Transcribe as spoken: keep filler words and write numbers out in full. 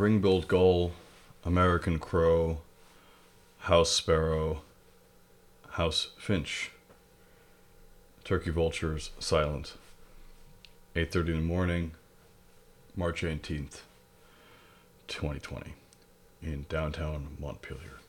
ring-billed gull, American crow, house sparrow, house finch. Turkey vultures silent. eight thirty in the morning, March eighteenth, twenty twenty, in downtown Montpelier.